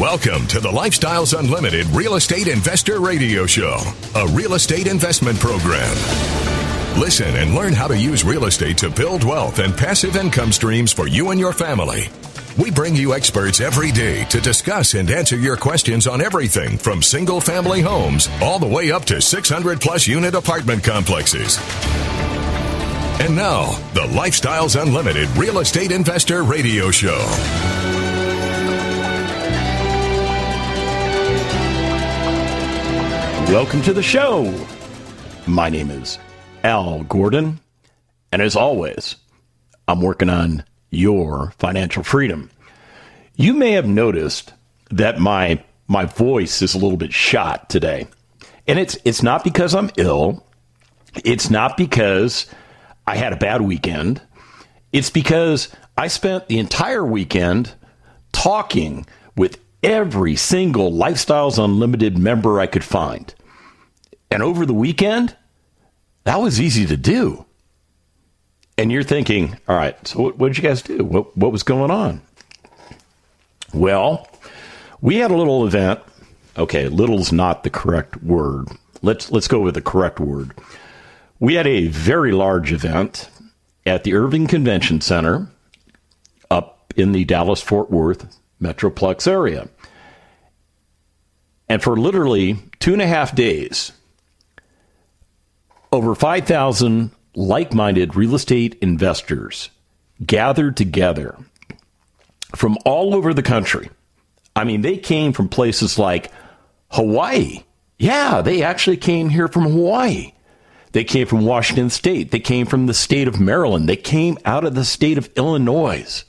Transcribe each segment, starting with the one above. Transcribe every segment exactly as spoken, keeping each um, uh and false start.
Welcome to the Lifestyles Unlimited Real Estate Investor Radio Show, a real estate investment program. Listen and learn how to use real estate to build wealth and passive income streams for you and your family. We bring you experts every day to discuss and answer your questions on everything from single-family homes all the way up to six hundred plus unit apartment complexes. And now, the Lifestyles Unlimited Real Estate Investor Radio Show. Welcome to the show. My name is Al Gordon, and as always, I'm working on your financial freedom. You may have noticed that my my voice is a little bit shot today, and it's it's not because I'm ill. It's not because I had a bad weekend. It's because I spent the entire weekend talking with every single Lifestyles Unlimited member I could find. And over the weekend, that was easy to do. And you're thinking, all right, so what, what did you guys do? What, what was going on? Well, we had a little event. Okay, little's not the correct word. Let's let's go with the correct word. We had a very large event at the Irving Convention Center up in the Dallas-Fort Worth Metroplex area. And for literally two and a half days, over five thousand like-minded real estate investors gathered together from all over the country. I mean, they came from places like Hawaii. Yeah, they actually came here from Hawaii. They came from Washington State. They came from the state of Maryland. They came out of the state of Illinois.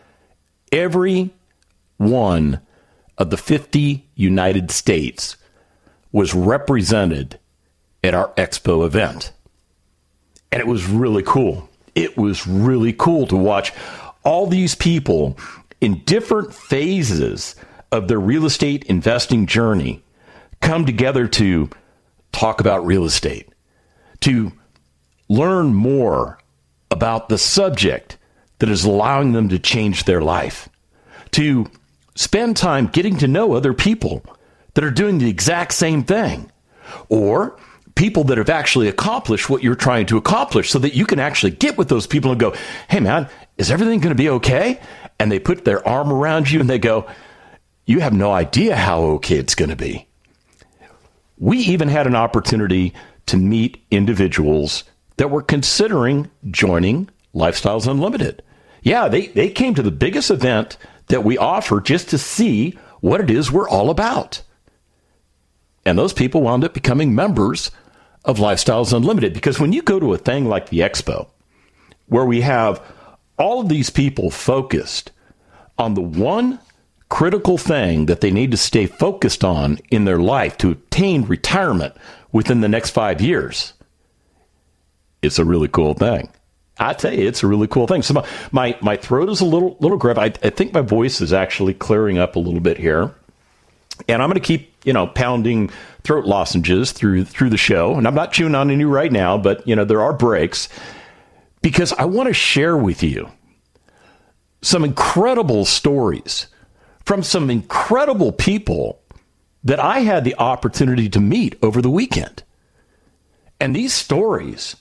Every one of the fifty United States was represented at our expo event. And it was really cool. It was really cool to watch all these people in different phases of their real estate investing journey come together to talk about real estate, to learn more about the subject that is allowing them to change their life, to spend time getting to know other people that are doing the exact same thing, or people that have actually accomplished what you're trying to accomplish so that you can actually get with those people and go, hey, man, is everything going to be okay? And they put their arm around you and they go, you have no idea how okay it's going to be. We even had an opportunity to meet individuals that were considering joining Lifestyles Unlimited. Yeah, they, they came to the biggest event that we offer just to see what it is we're all about. And those people wound up becoming members of Lifestyles Unlimited. Because when you go to a thing like the Expo, where we have all of these people focused on the one critical thing that they need to stay focused on in their life to attain retirement within the next five years, it's a really cool thing. I tell you, it's a really cool thing. So my, my, my throat is a little little gruff. I, I think my voice is actually clearing up a little bit here. And I'm going to keep, you know, pounding throat lozenges through through the show. And I'm not chewing on any right now, but, you know, there are breaks. Because I want to share with you some incredible stories from some incredible people that I had the opportunity to meet over the weekend. And these stories,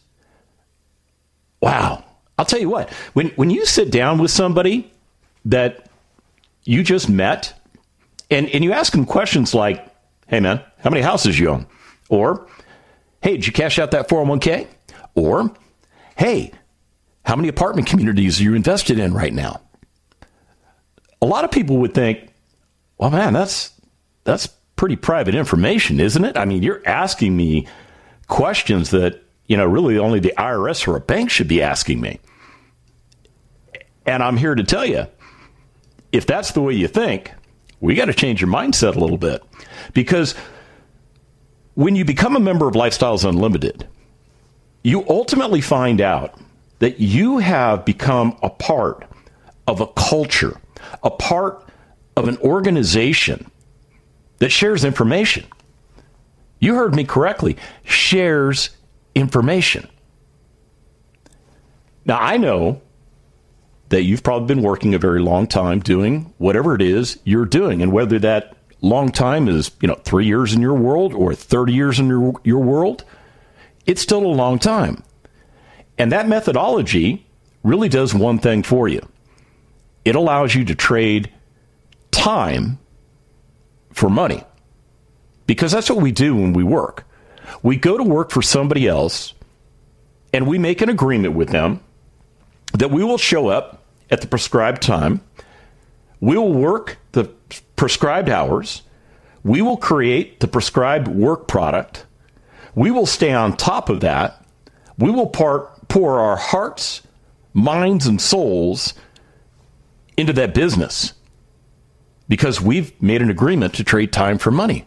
wow. I'll tell you what, when when you sit down with somebody that you just met, and, and you ask them questions like, hey, man, how many houses you own? Or, hey, did you cash out that four oh one k? Or, hey, how many apartment communities are you invested in right now? A lot of people would think, well, man, that's that's pretty private information, isn't it? I mean, you're asking me questions that, you know, really only the I R S or a bank should be asking me. And I'm here to tell you, if that's the way you think, we got to change your mindset a little bit. Because when you become a member of Lifestyles Unlimited, you ultimately find out that you have become a part of a culture, a part of an organization that shares information. You heard me correctly, shares information. Now, I know that you've probably been working a very long time doing whatever it is you're doing. And whether that long time is, you know, three years in your world or thirty years in your, your world, it's still a long time. And that methodology really does one thing for you. It allows you to trade time for money. Because that's what we do when we work. We go to work for somebody else, and we make an agreement with them that we will show up at the prescribed time. We will work the prescribed hours. We will create the prescribed work product. We will stay on top of that. We will part, pour our hearts, minds, and souls into that business because we've made an agreement to trade time for money.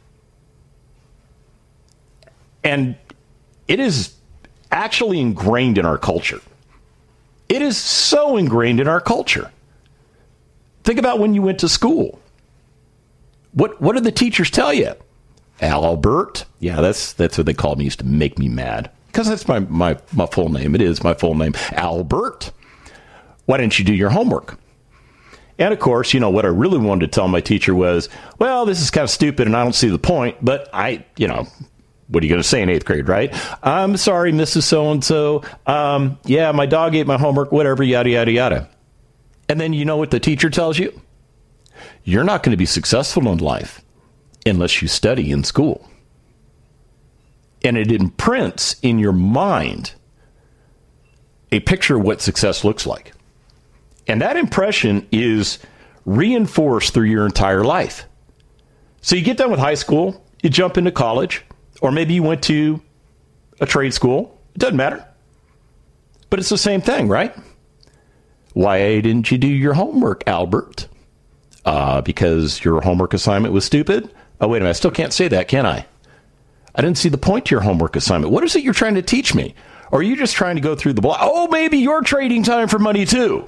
And it is actually ingrained in our culture. It is so ingrained in our culture. Think about when you went to school. What what did the teachers tell you? Albert. Yeah, that's that's what they called me. Used to make me mad. Because that's my, my, my full name. It is my full name. Albert. Why didn't you do your homework? And, of course, you know, what I really wanted to tell my teacher was, well, this is kind of stupid and I don't see the point. But I, you know, what are you going to say in eighth grade, right? I'm sorry, Missus So-and-so. Um, yeah, my dog ate my homework, whatever, yada, yada, yada. And then you know what the teacher tells you? You're not going to be successful in life unless you study in school. And it imprints in your mind a picture of what success looks like. And that impression is reinforced through your entire life. So you get done with high school, you jump into college, or maybe you went to a trade school. It doesn't matter. But it's the same thing, right? Why didn't you do your homework, Albert? Uh, because your homework assignment was stupid? Oh, wait a minute. I still can't say that, can I? I didn't see the point to your homework assignment. What is it you're trying to teach me? Or are you just trying to go through the block? Oh, maybe you're trading time for money too.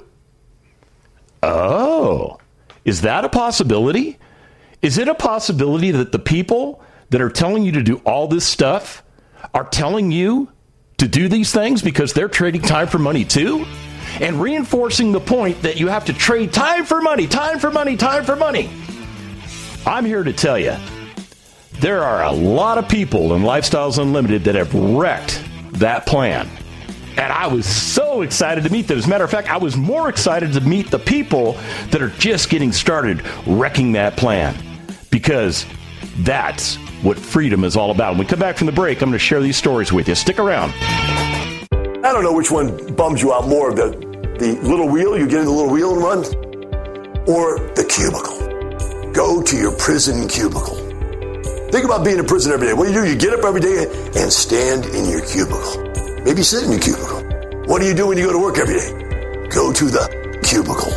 Oh, is that a possibility? Is it a possibility that the people that are telling you to do all this stuff are telling you to do these things because they're trading time for money too? And reinforcing the point that you have to trade time for money, time for money, time for money. I'm here to tell you, there are a lot of people in Lifestyles Unlimited that have wrecked that plan. And I was so excited to meet them. As a matter of fact, I was more excited to meet the people that are just getting started wrecking that plan. Because that's what freedom is all about. When we come back from the break, I'm going to share these stories with you. Stick around. I don't know which one bums you out more, the, the little wheel, you get in the little wheel and run, or the cubicle. Go to your prison cubicle. Think about being in prison every day. What do you do? You get up every day and stand in your cubicle. Maybe sit in your cubicle. What do you do when you go to work every day? Go to the cubicle.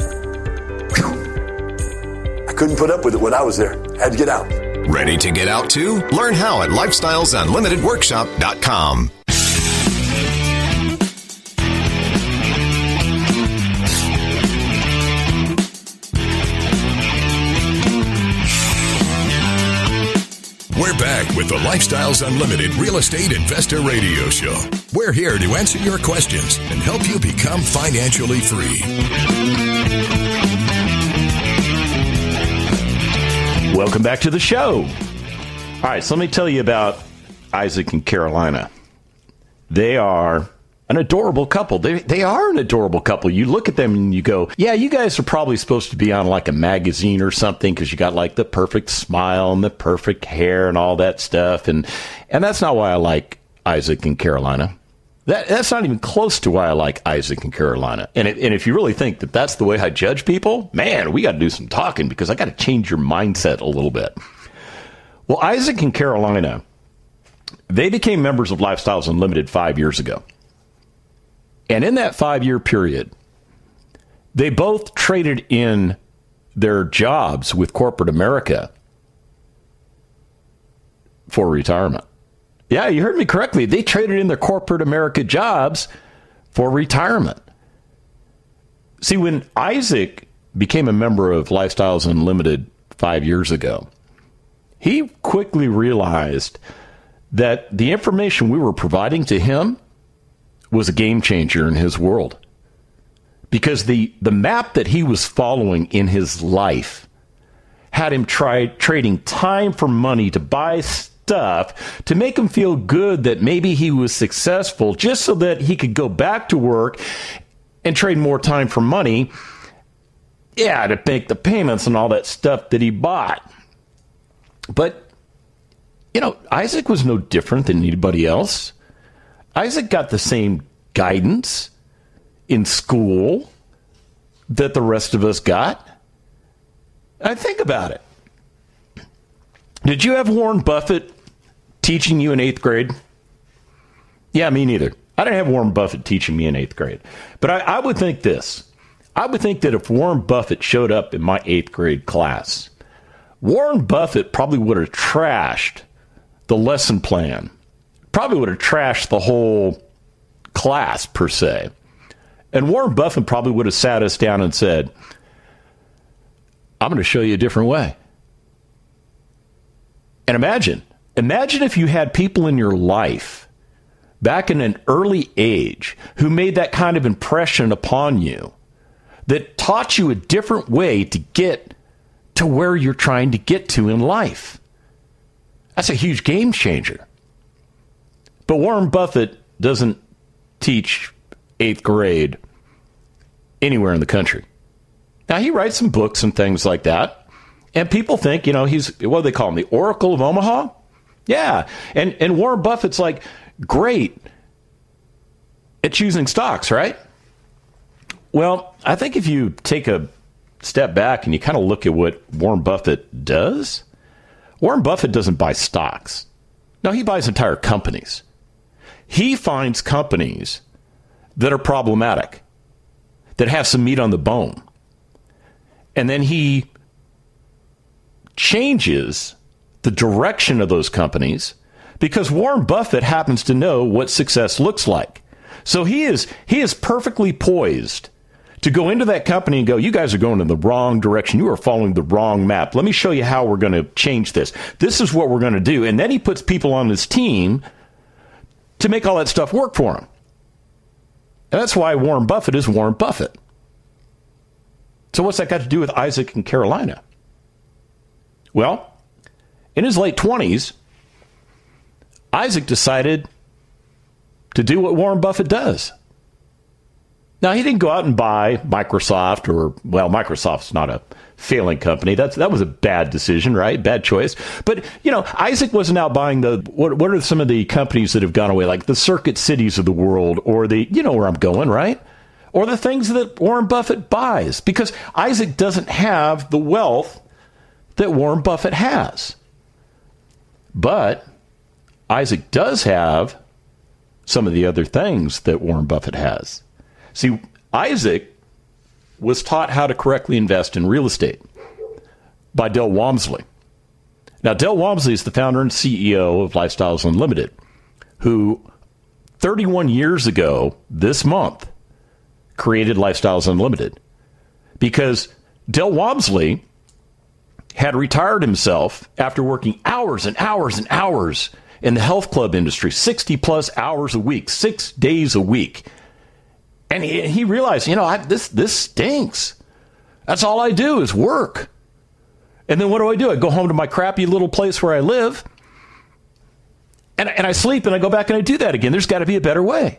Whew. I couldn't put up with it when I was there. I had to get out. Ready to get out too? Learn how at lifestyles unlimited workshop dot com. We're back with the Lifestyles Unlimited Real Estate Investor Radio Show. We're here to answer your questions and help you become financially free. Welcome back to the show. All right, so let me tell you about Isaac and Carolina. They are an adorable couple. They they are an adorable couple. You look at them and you go, yeah, you guys are probably supposed to be on like a magazine or something because you got like the perfect smile and the perfect hair and all that stuff. And and that's not why I like Isaac and Carolina. That That's not even close to why I like Isaac and Carolina. And, it, and if you really think that that's the way I judge people, man, we got to do some talking because I got to change your mindset a little bit. Well, Isaac and Carolina, they became members of Lifestyles Unlimited five years ago. And in that five-year period, they both traded in their jobs with corporate America for retirement. Yeah, you heard me correctly. They traded in their corporate America jobs for retirement. See, when Isaac became a member of Lifestyles Unlimited five years ago, he quickly realized that the information we were providing to him was a game changer in his world. because the, the map that he was following in his life had him try trading time for money to buy stuff to make him feel good that maybe he was successful, just so that he could go back to work and trade more time for money, yeah, to make the payments and all that stuff that he bought. But, you know, Isaac was no different than anybody else. Isaac got the same guidance in school that the rest of us got. I think about it. Did you have Warren Buffett teaching you in eighth grade? Yeah, me neither. I didn't have Warren Buffett teaching me in eighth grade. But I, I would think this. I would think that if Warren Buffett showed up in my eighth grade class, Warren Buffett probably would have trashed the lesson plan. Probably would have trashed the whole class, per se. And Warren Buffett probably would have sat us down and said, I'm going to show you a different way. And imagine, imagine if you had people in your life back in an early age who made that kind of impression upon you, that taught you a different way to get to where you're trying to get to in life. That's a huge game changer. But Warren Buffett doesn't teach eighth grade anywhere in the country. Now, he writes some books and things like that, and people think, you know, he's, what do they call him, the Oracle of Omaha? Yeah, and, and Warren Buffett's like, great at choosing stocks, right? Well, I think if you take a step back and you kind of look at what Warren Buffett does, Warren Buffett doesn't buy stocks. No, he buys entire companies. He finds companies that are problematic, that have some meat on the bone. And then he changes the direction of those companies because Warren Buffett happens to know what success looks like. So he is he is perfectly poised to go into that company and go, you guys are going in the wrong direction. You are following the wrong map. Let me show you how we're going to change this. This is what we're going to do. And then he puts people on his team to make all that stuff work for him. And that's why Warren Buffett is Warren Buffett. So what's that got to do with Isaac and Carolina? Well, in his late twenties, Isaac decided to do what Warren Buffett does. Now, he didn't go out and buy Microsoft or, well, Microsoft's not a failing company. That's, that was a bad decision, right? Bad choice. But, you know, Isaac wasn't out buying the, what, what are some of the companies that have gone away, like the Circuit Cities of the world, or the, you know where I'm going, right? Or the things that Warren Buffett buys, because Isaac doesn't have the wealth that Warren Buffett has. But Isaac does have some of the other things that Warren Buffett has. See, Isaac was taught how to correctly invest in real estate by Del Walmsley. Now, Del Walmsley is the founder and C E O of Lifestyles Unlimited, who thirty-one years ago this month created Lifestyles Unlimited, because Del Walmsley had retired himself after working hours and hours and hours in the health club industry, sixty plus hours a week, six days a week. And he, he realized, you know, I, this this stinks. That's all I do is work. And then what do I do? I go home to my crappy little place where I live, and, and I sleep, and I go back and I do that again. There's got to be a better way.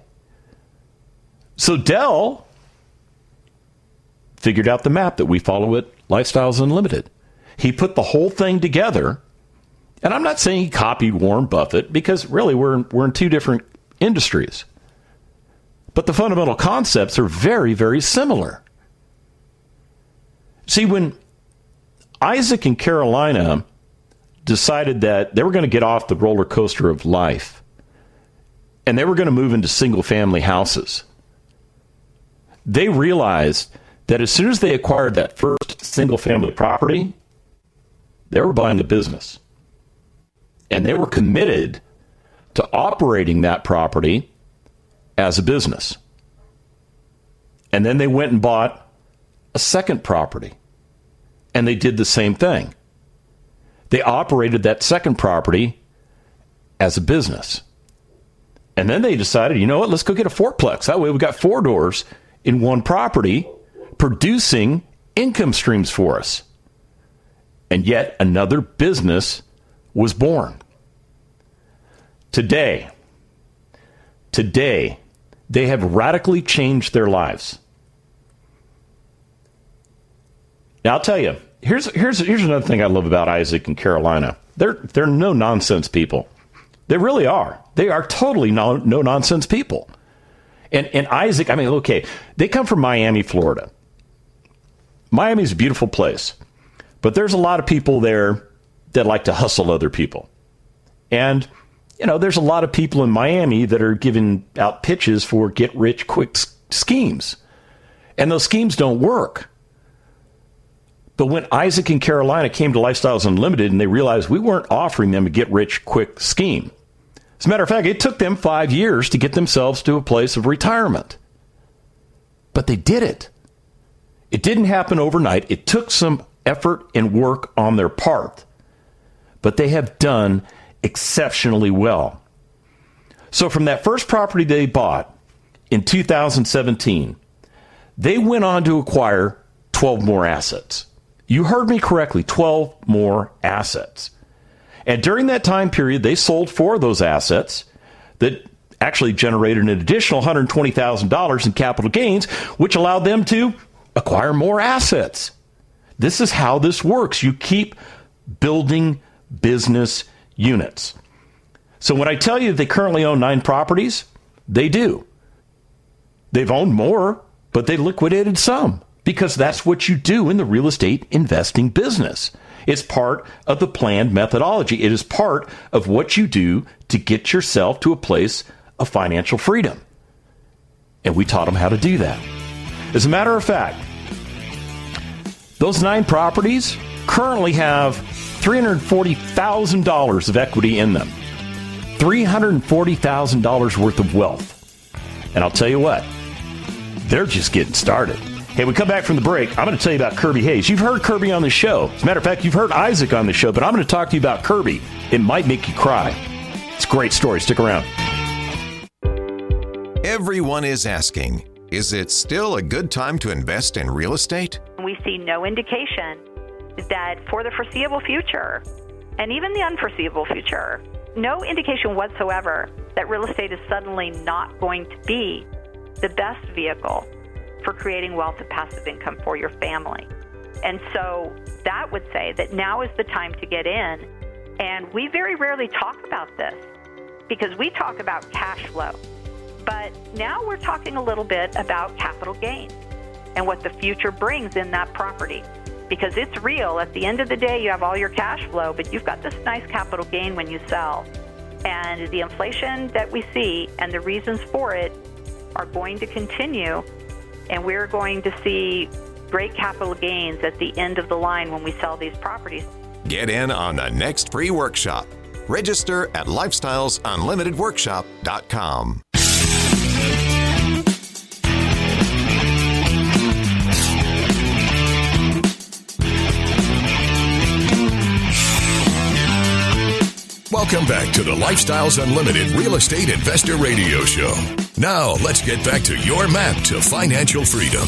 So Del figured out the map that we follow at Lifestyles Unlimited. He put the whole thing together, and I'm not saying he copied Warren Buffett, because really we're in, we're in two different industries. But the fundamental concepts are very, very similar. See, when Isaac and Carolina decided that they were going to get off the roller coaster of life, and they were going to move into single-family houses, they realized that as soon as they acquired that first single-family property, they were buying a business. And they were committed to operating that property as a business. And then they went and bought a second property, and they did the same thing. They operated that second property as a business. And then they decided, you know what, let's go get a fourplex. That way we've got four doors in one property, producing income streams for us. And yet another business was born. Today, today, they have radically changed their lives. Now, I'll tell you, here's here's here's another thing I love about Isaac and Carolina. They're they're no nonsense people. They really are. They are totally no no nonsense people. And and Isaac, I mean, okay, they come from Miami, Florida. Miami's a beautiful place, but there's a lot of people there that like to hustle other people. And, you know, there's a lot of people in Miami that are giving out pitches for get-rich-quick schemes. And those schemes don't work. But when Isaac and Carolina came to Lifestyles Unlimited and they realized we weren't offering them a get-rich-quick scheme. As a matter of fact, it took them five years to get themselves to a place of retirement. But they did it. It didn't happen overnight. It took some effort and work on their part. But they have done exceptionally well. So from that first property they bought in two thousand seventeen, they went on to acquire twelve more assets. You heard me correctly, twelve more assets. And during that time period, they sold four of those assets that actually generated an additional one hundred twenty thousand dollars in capital gains, which allowed them to acquire more assets. This is how this works. You keep building business units. So when I tell you they currently own nine properties, they do. They've owned more, but they liquidated some because that's what you do in the real estate investing business. It's part of the planned methodology. It is part of what you do to get yourself to a place of financial freedom. And we taught them how to do that. As a matter of fact, those nine properties currently have three hundred forty thousand dollars of equity in them. three hundred forty thousand dollars worth of wealth. And I'll tell you what, they're just getting started. Hey, we come back from the break. I'm going to tell you about Kirby Hayes. You've heard Kirby on the show. As a matter of fact, you've heard Isaac on the show, but I'm going to talk to you about Kirby. It might make you cry. It's a great story. Stick around. Everyone is asking, is it still a good time to invest in real estate? We see no indication that for the foreseeable future, and even the unforeseeable future, no indication whatsoever that real estate is suddenly not going to be the best vehicle for creating wealth and passive income for your family. And so that would say that now is the time to get in. And we very rarely talk about this because we talk about cash flow. But now we're talking a little bit about capital gains and what the future brings in that property. Because it's real. At the end of the day, you have all your cash flow, but you've got this nice capital gain when you sell. And the inflation that we see and the reasons for it are going to continue. And we're going to see great capital gains at the end of the line when we sell these properties. Get in on the next free workshop. Register at lifestyles unlimited workshop dot com. Welcome back to the Lifestyles Unlimited Real Estate Investor Radio Show. Now, let's get back to your map to financial freedom.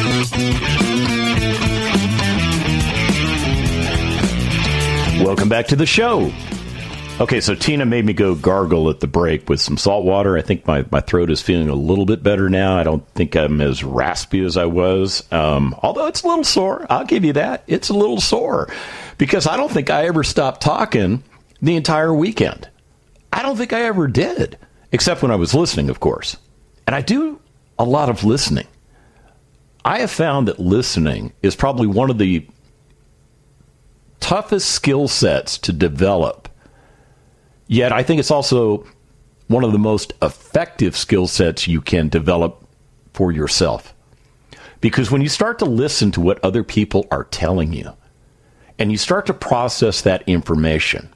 Welcome back to the show. Okay, so Tina made me go gargle at the break with some salt water. I think my, my throat is feeling a little bit better now. I don't think I'm as raspy as I was, um, although it's a little sore. I'll give you that. It's a little sore because I don't think I ever stopped talking the entire weekend. I don't think I ever did, except when I was listening, of course. And I do a lot of listening. I have found that listening is probably one of the toughest skill sets to develop. Yet I think it's also one of the most effective skill sets you can develop for yourself. Because when you start to listen to what other people are telling you, and you start to process that information,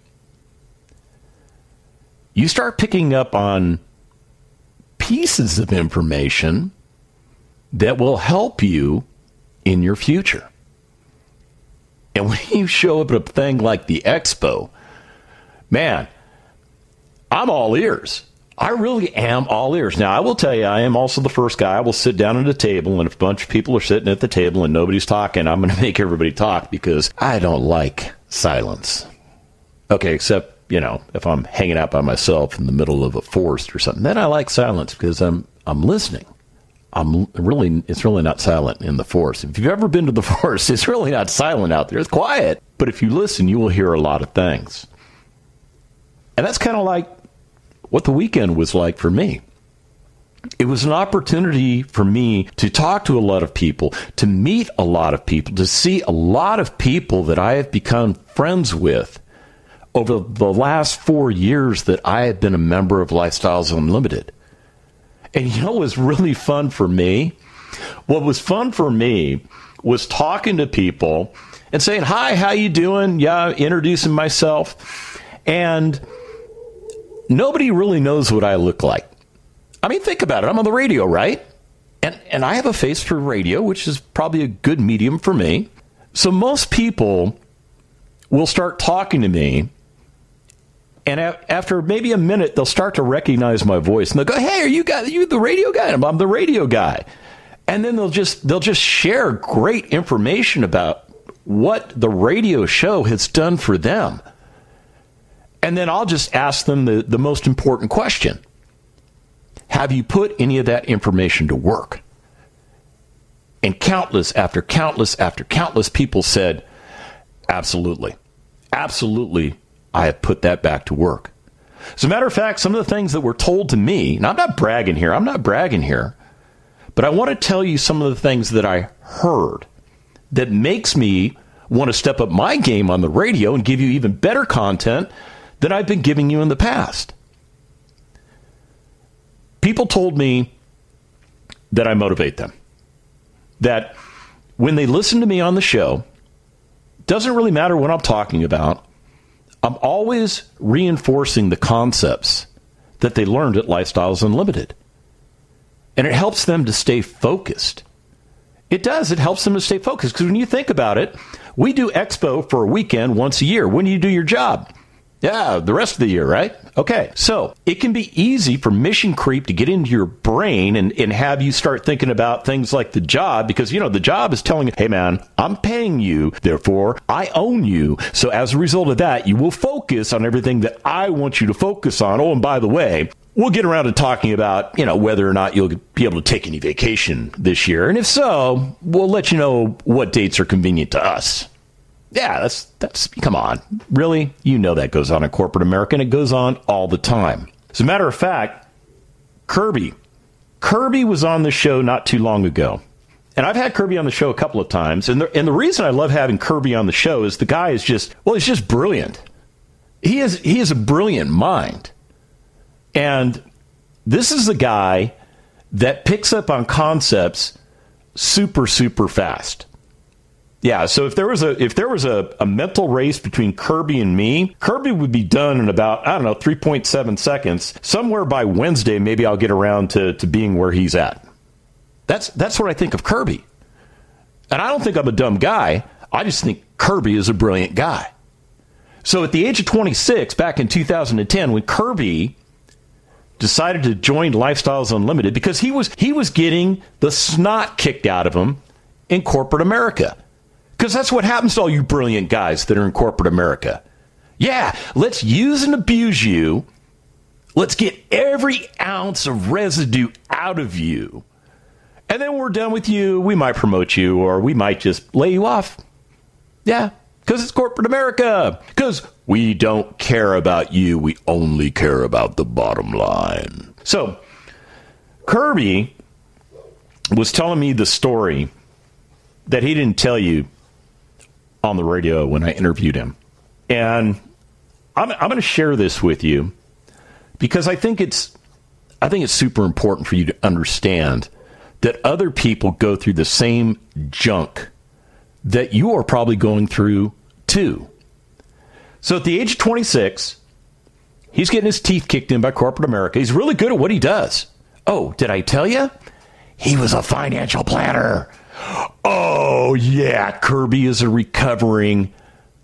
you start picking up on pieces of information that will help you in your future. And when you show up at a thing like the expo, man, I'm all ears. I really am all ears. Now, I will tell you, I am also the first guy. I will sit down at a table, and if a bunch of people are sitting at the table and nobody's talking, I'm going to make everybody talk because I don't like silence. Okay, except, you know, if I'm hanging out by myself in the middle of a forest or something, then I like silence because I'm I'm listening. I'm really, it's really not silent in the forest. If you've ever been to the forest, it's really not silent out there. It's quiet. But if you listen, you will hear a lot of things. And that's kind of like what the weekend was like for me. It was an opportunity for me to talk to a lot of people, to meet a lot of people, to see a lot of people that I have become friends with over the last four years that I have been a member of Lifestyles Unlimited. And you know what was really fun for me? What was fun for me was talking to people and saying, hi, how you doing? Yeah, introducing myself. And nobody really knows what I look like. I mean, think about it. I'm on the radio, right? And and I have a face for radio, which is probably a good medium for me. So most people will start talking to me, and a- after maybe a minute, they'll start to recognize my voice, and they'll go, "Hey, are you guy? Are you the radio guy?" And I'm the radio guy. And then they'll just they'll just share great information about what the radio show has done for them. And then I'll just ask them the, the most important question. Have you put any of that information to work? And countless after countless after countless people said, absolutely. Absolutely, I have put that back to work. As a matter of fact, some of the things that were told to me, and I'm not bragging here, I'm not bragging here, but I want to tell you some of the things that I heard that makes me want to step up my game on the radio and give you even better content than I've been giving you in the past. People told me that I motivate them. That when they listen to me on the show, doesn't really matter what I'm talking about, I'm always reinforcing the concepts that they learned at Lifestyles Unlimited. And it helps them to stay focused. It does. It helps them to stay focused. Because when you think about it, we do Expo for a weekend once a year. When do you do your job? Yeah, the rest of the year, right? Okay, so it can be easy for mission creep to get into your brain and, and have you start thinking about things like the job because, you know, the job is telling you, hey, man, I'm paying you, therefore I own you. So as a result of that, you will focus on everything that I want you to focus on. Oh, and by the way, we'll get around to talking about, you know, whether or not you'll be able to take any vacation this year. And if so, we'll let you know what dates are convenient to us. Yeah, that's, that's, come on. Really? You know that goes on in corporate America, and it goes on all the time. As a matter of fact, Kirby. Kirby was on the show not too long ago. And I've had Kirby on the show a couple of times. And the, and the reason I love having Kirby on the show is the guy is just, well, he's just brilliant. He is, he is a brilliant mind. And this is a guy that picks up on concepts super, super fast. Yeah, so if there was a if there was a, a mental race between Kirby and me, Kirby would be done in about, I don't know, three point seven seconds. Somewhere by Wednesday, maybe I'll get around to, to being where he's at. That's that's what I think of Kirby. And I don't think I'm a dumb guy. I just think Kirby is a brilliant guy. So at the age of twenty-six, back in two thousand ten, when Kirby decided to join Lifestyles Unlimited, because he was he was getting the snot kicked out of him in corporate America. Because that's what happens to all you brilliant guys that are in corporate America. Yeah, let's use and abuse you. Let's get every ounce of residue out of you. And then when we're done with you, we might promote you or we might just lay you off. Yeah, because it's corporate America. Because we don't care about you. We only care about the bottom line. So, Kirby was telling me the story that he didn't tell you on the radio when I interviewed him. And I'm, I'm going to share this with you because I think it's I think it's super important for you to understand that other people go through the same junk that you are probably going through too. So at the age of twenty-six, he's getting his teeth kicked in by corporate America. He's really good at what he does. Oh, did I tell you? He was a financial planner. Oh, yeah, Kirby is a recovering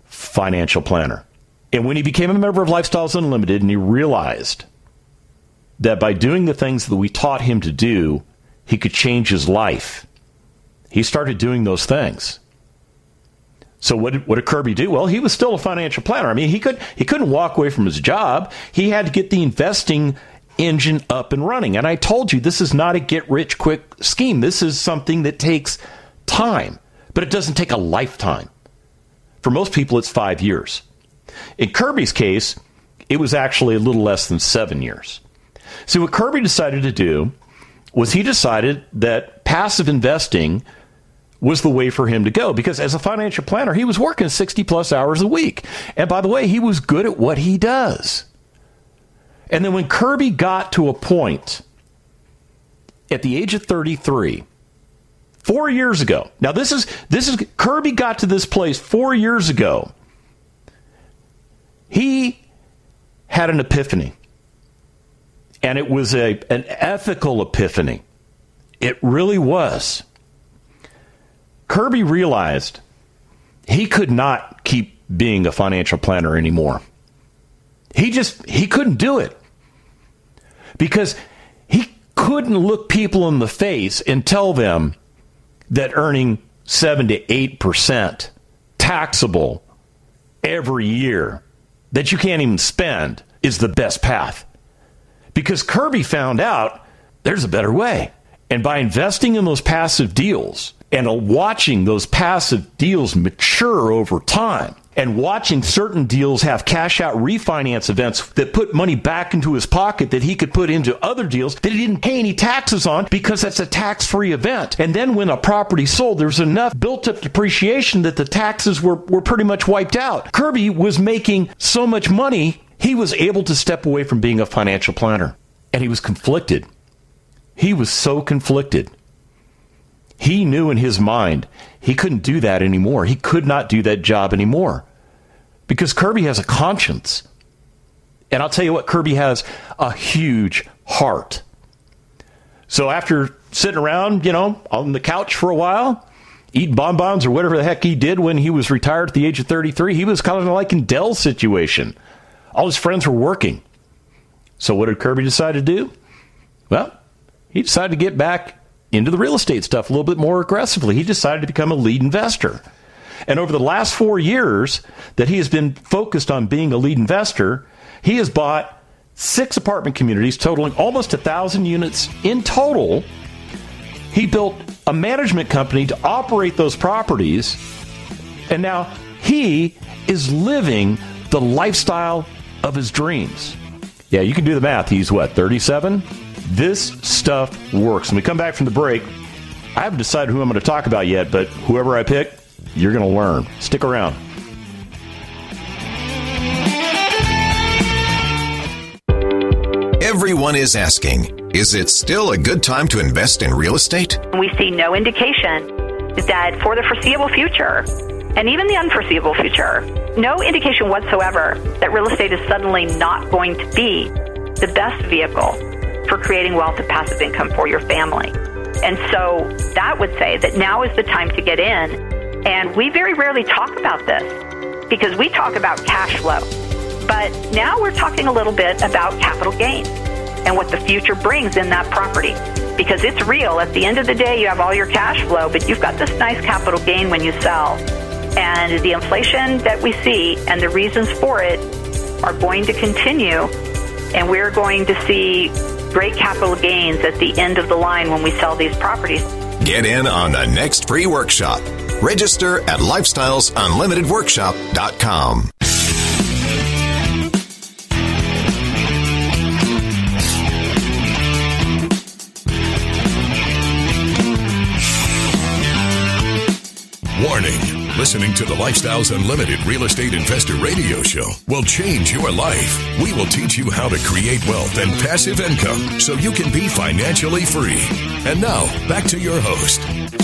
financial planner. And when he became a member of Lifestyles Unlimited and he realized that by doing the things that we taught him to do, he could change his life. He started doing those things. So what did, what did Kirby do? Well, he was still a financial planner. I mean, he could he couldn't walk away from his job. He had to get the investing engine up and running. And I told you, this is not a get-rich-quick scheme. This is something that takes time, but it doesn't take a lifetime. For most people, it's five years. In Kirby's case, it was actually a little less than seven years. So what Kirby decided to do was he decided that passive investing was the way for him to go, because as a financial planner, he was working sixty plus hours a week. And by the way, he was good at what he does. And then when Kirby got to a point at the age of thirty-three, four years ago, now this is, this is, Kirby got to this place four years ago. He had an epiphany. And it was a, an ethical epiphany. It really was. Kirby realized he could not keep being a financial planner anymore. He just, he couldn't do it. Because he couldn't look people in the face and tell them that earning seven to eight percent taxable every year that you can't even spend is the best path. Because Kirby found out there's a better way. And by investing in those passive deals and watching those passive deals mature over time and watching certain deals have cash out refinance events that put money back into his pocket that he could put into other deals that he didn't pay any taxes on because that's a tax-free event. And then when a property sold, there's enough built-up depreciation that the taxes were, were pretty much wiped out. Kirby was making so much money, he was able to step away from being a financial planner. And he was conflicted. He was so conflicted. He knew in his mind he couldn't do that anymore. He could not do that job anymore. Because Kirby has a conscience. And I'll tell you what, Kirby has a huge heart. So after sitting around, you know, on the couch for a while, eating bonbons or whatever the heck he did when he was retired at the age of thirty-three, he was kind of like in Dell's situation. All his friends were working. So what did Kirby decide to do? Well, he decided to get back into the real estate stuff a little bit more aggressively. He decided to become a lead investor. And over the last four years that he has been focused on being a lead investor, he has bought six apartment communities totaling almost a thousand units in total. He built a management company to operate those properties. And now he is living the lifestyle of his dreams. Yeah, you can do the math. He's what, thirty-seven? This stuff works. When we come back from the break, I haven't decided who I'm going to talk about yet, but whoever I pick, you're going to learn. Stick around. Everyone is asking, is it still a good time to invest in real estate? We see no indication that for the foreseeable future, and even the unforeseeable future, no indication whatsoever that real estate is suddenly not going to be the best vehicle for creating wealth and passive income for your family. And so that would say that now is the time to get in. And we very rarely talk about this because we talk about cash flow. But now we're talking a little bit about capital gains and what the future brings in that property. Because it's real. At the end of the day, you have all your cash flow, but you've got this nice capital gain when you sell. And the inflation that we see and the reasons for it are going to continue. And we're going to see great capital gains at the end of the line when we sell these properties. Get in on the next free workshop. Register at lifestyles unlimited workshop dot com. Warning. Listening to the Lifestyles Unlimited Real Estate Investor Radio Show will change your life. We will teach you how to create wealth and passive income so you can be financially free. And now, back to your host.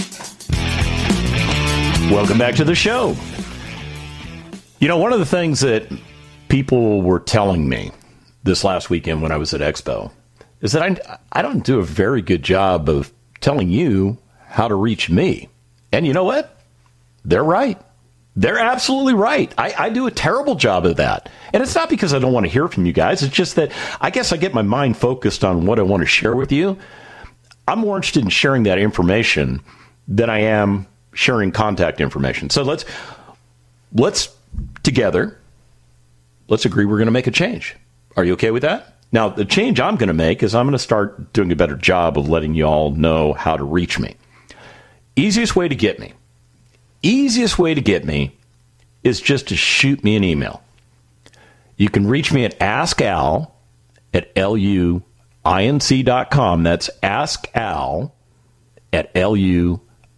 Welcome back to the show. You know, one of the things that people were telling me this last weekend when I was at Expo is that I, I don't do a very good job of telling you how to reach me. And you know what? They're right. They're absolutely right. I, I do a terrible job of that. And it's not because I don't want to hear from you guys. It's just that I guess I get my mind focused on what I want to share with you. I'm more interested in sharing that information than I am sharing contact information. So let's, let's together, let's agree we're going to make a change. Are you okay with that? Now, the change I'm going to make is I'm going to start doing a better job of letting you all know how to reach me. Easiest way to get me. Easiest way to get me is just to shoot me an email. You can reach me at askal at luinc dot com. That's askal at luinc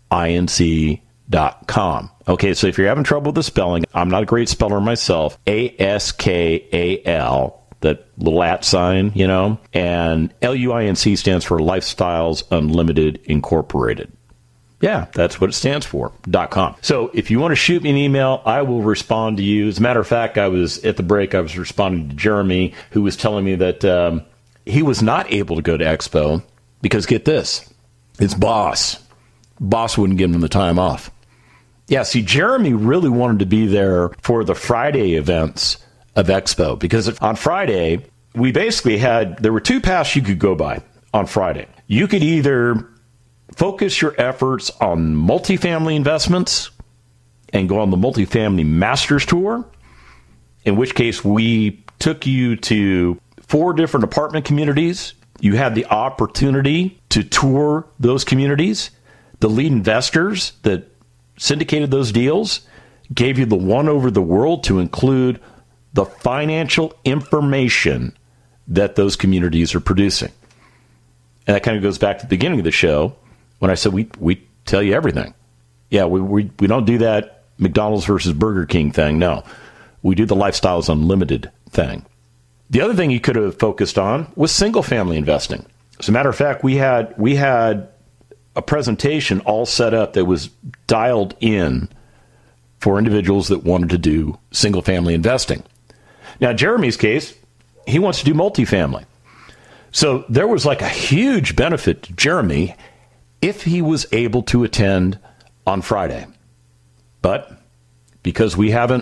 dot com. Okay, so if you're having trouble with the spelling, I'm not a great speller myself. A S K A L, that little at sign, you know, and L U I N C stands for Lifestyles Unlimited Incorporated. Yeah, that's what it stands for, .com. So if you want to shoot me an email, I will respond to you. As a matter of fact, I was at the break, I was responding to Jeremy, who was telling me that um, he was not able to go to Expo because, get this, his boss, boss wouldn't give him the time off. Yeah, see, Jeremy really wanted to be there for the Friday events of Expo because on Friday, we basically had, there were two paths you could go by on Friday. You could either focus your efforts on multifamily investments and go on the multifamily masters tour, in which case we took you to four different apartment communities. You had the opportunity to tour those communities. The lead investors that syndicated those deals gave you the one over the world to include the financial information that those communities are producing. And that kind of goes back to the beginning of the show when I said we we tell you everything. Yeah, we, we, we don't do that McDonald's versus Burger King thing. No, we do the Lifestyles Unlimited thing. The other thing you could have focused on was single-family investing. As a matter of fact, we had we had a presentation all set up that was dialed in for individuals that wanted to do single-family investing. Now, Jeremy's case, he wants to do multifamily. So there was like a huge benefit to Jeremy if he was able to attend on Friday. But because we haven't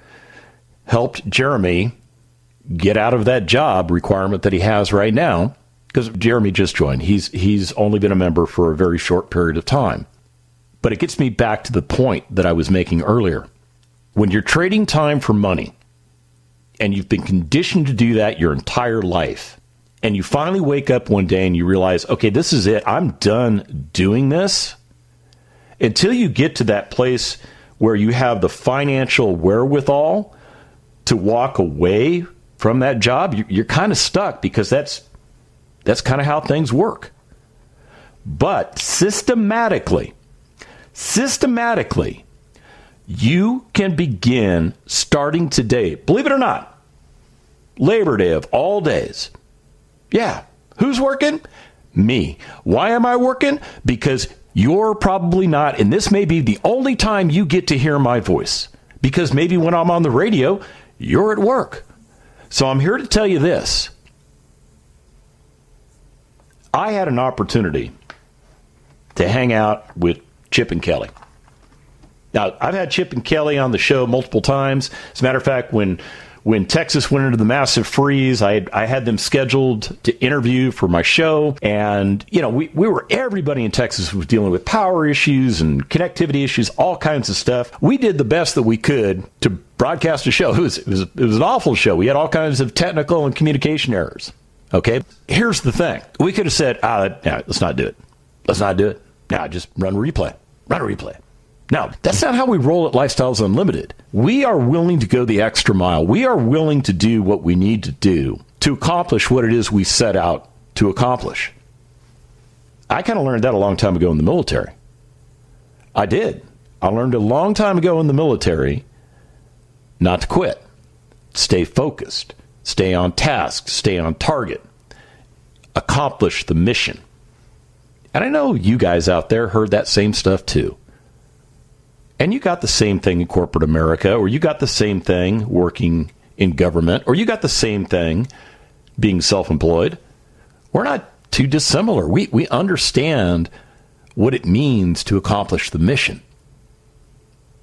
helped Jeremy get out of that job requirement that he has right now, because Jeremy just joined, he's he's only been a member for a very short period of time. But it gets me back to the point that I was making earlier. When you're trading time for money, and you've been conditioned to do that your entire life, and you finally wake up one day and you realize, okay, this is it. I'm done doing this. Until you get to that place where you have the financial wherewithal to walk away from that job, you're kind of stuck because that's that's kind of how things work. But systematically, systematically, you can begin starting today. Believe it or not, Labor Day of all days. Yeah. Who's working? Me. Why am I working? Because you're probably not, and this may be the only time you get to hear my voice. Because maybe when I'm on the radio, you're at work. So I'm here to tell you this. I had an opportunity to hang out with Chip and Kelly. Now, I've had Chip and Kelly on the show multiple times. As a matter of fact, when When Texas went into the massive freeze, I had, I had them scheduled to interview for my show. And, you know, we, we were, everybody in Texas was dealing with power issues and connectivity issues, all kinds of stuff. We did the best that we could to broadcast a show. It was, it was, it was an awful show. We had all kinds of technical and communication errors. Okay. Here's the thing. We could have said, ah, yeah, let's not do it. Let's not do it. Nah, just run a replay. Run a replay. Now, that's not how we roll at Lifestyles Unlimited. We are willing to go the extra mile. We are willing to do what we need to do to accomplish what it is we set out to accomplish. I kind of learned that a long time ago in the military. I did. I learned a long time ago in the military not to quit. Stay focused. Stay on task. Stay on target. Accomplish the mission. And I know you guys out there heard that same stuff too. And you got the same thing in corporate America, or you got the same thing working in government, or you got the same thing being self-employed. We're not too dissimilar. We we understand what it means to accomplish the mission.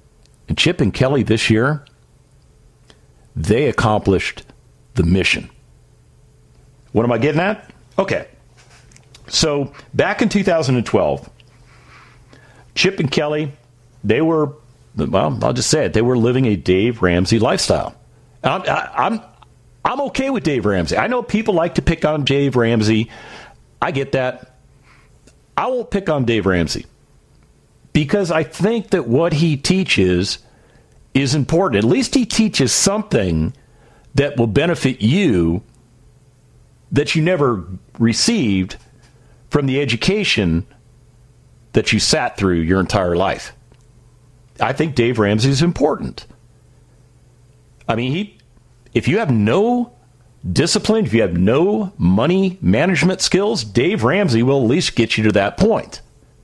And Chip and Kelly this year, they accomplished the mission. What am I getting at? Okay. So back in two thousand twelve, Chip and Kelly, they were, well, I'll just say it, they were living a Dave Ramsey lifestyle. I'm, I, I'm, I'm okay with Dave Ramsey. I know people like to pick on Dave Ramsey. I get that. I won't pick on Dave Ramsey because I think that what he teaches is important. At least he teaches something that will benefit you that you never received from the education that you sat through your entire life. I think Dave Ramsey is important. I mean, he, if you have no discipline, if you have no money management skills, Dave Ramsey will at least get you to that point.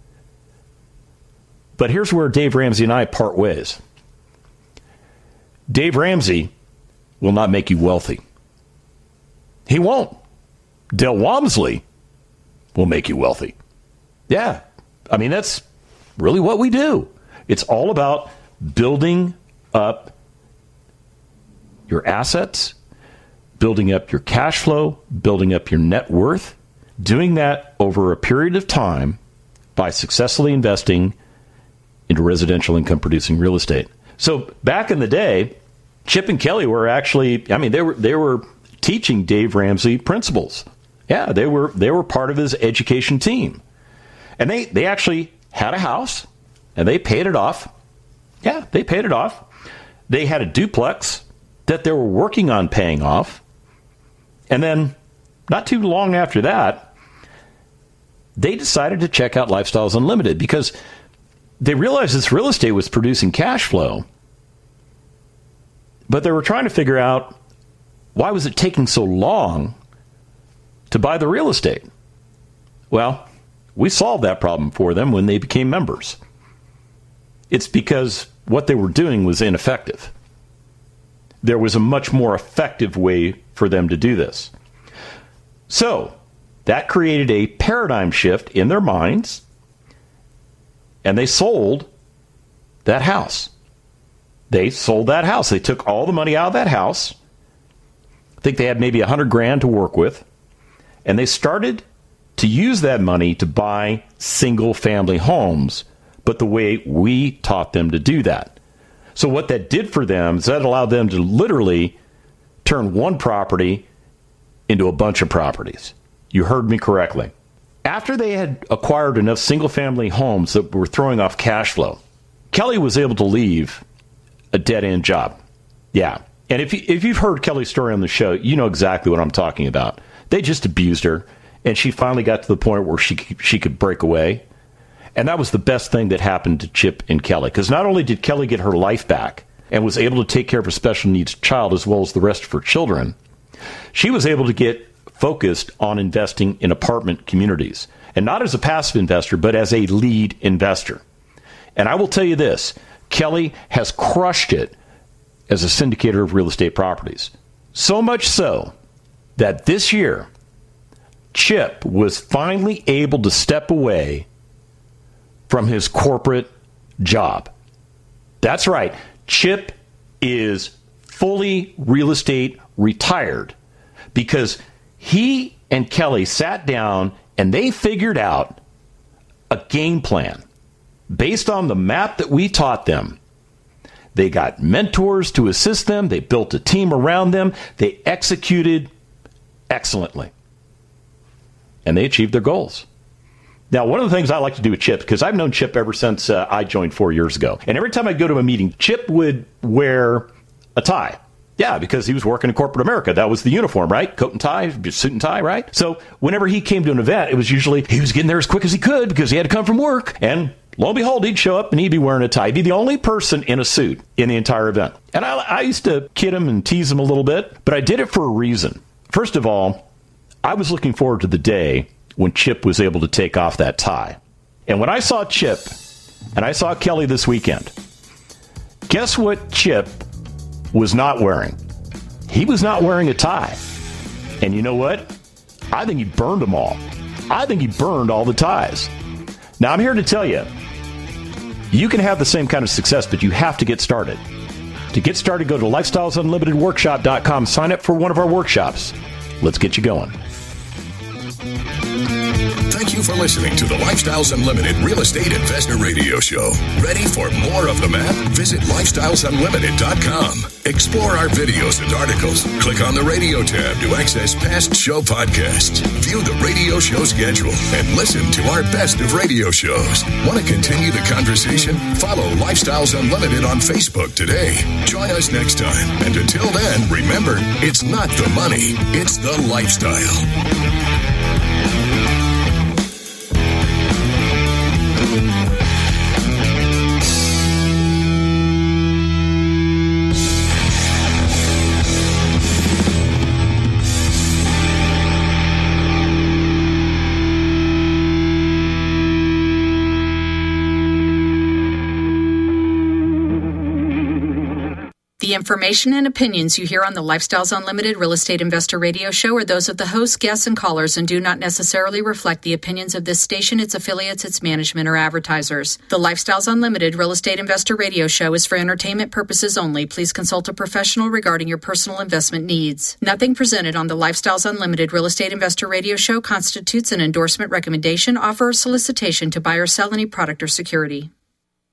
But here's where Dave Ramsey and I part ways. Dave Ramsey will not make you wealthy. He won't. Del Walmsley will make you wealthy. Yeah. I mean, that's really what we do. It's all about building up your assets, building up your cash flow, building up your net worth, doing that over a period of time by successfully investing into residential income producing real estate. So back in the day, Chip and Kelly were actually, I mean, they were they were teaching Dave Ramsey principles. Yeah, they were they were part of his education team. And they, they actually had a house, and they paid it off. Yeah, they paid it off. They had a duplex that they were working on paying off. And then, not too long after that, they decided to check out Lifestyles Unlimited because they realized this real estate was producing cash flow. But they were trying to figure out, why was it taking so long to buy the real estate? Well, we solved that problem for them when they became members. It's because what they were doing was ineffective. There was a much more effective way for them to do this. So that created a paradigm shift in their minds, and they sold that house. They sold that house. They took all the money out of that house. I think they had maybe a hundred grand to work with, and they started to use that money to buy single-family homes, but the way we taught them to do that. So what that did for them is that allowed them to literally turn one property into a bunch of properties. You heard me correctly. After they had acquired enough single-family homes that were throwing off cash flow, Kelly was able to leave a dead-end job. Yeah. And if, you, if you've heard Kelly's story on the show, you know exactly what I'm talking about. They just abused her. And she finally got to the point where she she could break away. And that was the best thing that happened to Chip and Kelly. Because not only did Kelly get her life back and was able to take care of a special needs child as well as the rest of her children, she was able to get focused on investing in apartment communities. And not as a passive investor, but as a lead investor. And I will tell you this, Kelly has crushed it as a syndicator of real estate properties. So much so that this year, Chip was finally able to step away from his corporate job. That's right. Chip is fully real estate retired because he and Kelly sat down and they figured out a game plan based on the map that we taught them. They got mentors to assist them. They built a team around them. They executed excellently. And they achieved their goals. Now, one of the things I like to do with Chip, because I've known Chip ever since uh, I joined four years ago. And every time I go to a meeting, Chip would wear a tie. Yeah, because he was working in corporate America. That was the uniform, right? Coat and tie, suit and tie, right? So whenever he came to an event, it was usually he was getting there as quick as he could because he had to come from work. And lo and behold, he'd show up and he'd be wearing a tie. He'd be the only person in a suit in the entire event. And I, I used to kid him and tease him a little bit, but I did it for a reason. First of all, I was looking forward to the day when Chip was able to take off that tie. And when I saw Chip and I saw Kelly this weekend, guess what Chip was not wearing? He was not wearing a tie. And you know what? I think he burned them all. I think he burned all the ties. Now, I'm here to tell you, You can have the same kind of success, but you have to get started. To get started, go to lifestyles unlimited workshop dot com. Sign up for one of our workshops. Let's get you going. Thank you for listening to the Lifestyles Unlimited Real Estate Investor Radio Show. Ready for more of the map? Visit lifestyles unlimited dot com. Explore our videos and articles. Click on the radio tab to access past show podcasts. View the radio show schedule and listen to our best of radio shows. Want to continue the conversation? Follow Lifestyles Unlimited on Facebook today. Join us next time. And until then, remember, it's not the money, it's the lifestyle. The information and opinions you hear on the Lifestyles Unlimited Real Estate Investor Radio Show are those of the hosts, guests, and callers and do not necessarily reflect the opinions of this station, its affiliates, its management, or advertisers. The Lifestyles Unlimited Real Estate Investor Radio Show is for entertainment purposes only. Please consult a professional regarding your personal investment needs. Nothing presented on the Lifestyles Unlimited Real Estate Investor Radio Show constitutes an endorsement, recommendation, offer, or solicitation to buy or sell any product or security.